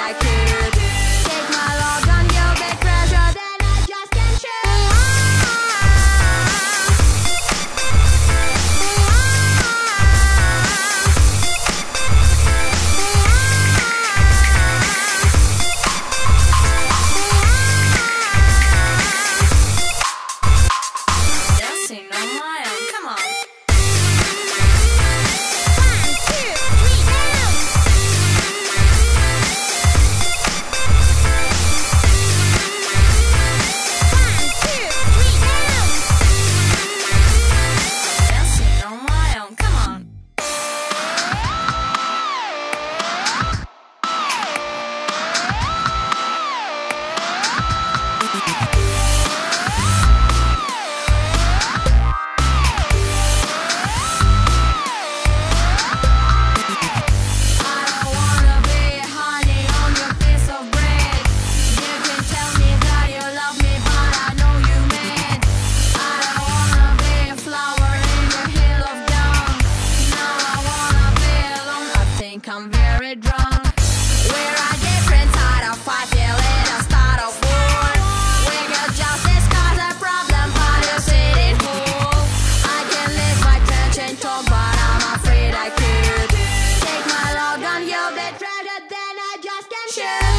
I could take my log on your bed pressure, then I just can't shoot. Dancing on my own, come on. Dancing on my own, come on. I'm very drunk. We're a different side of fight, feeling a start of war. We could just discuss a problem, but you sit in whole. I can lift my trench and talk, but I'm afraid I could take my log on your bed, rather than I just can't shoot.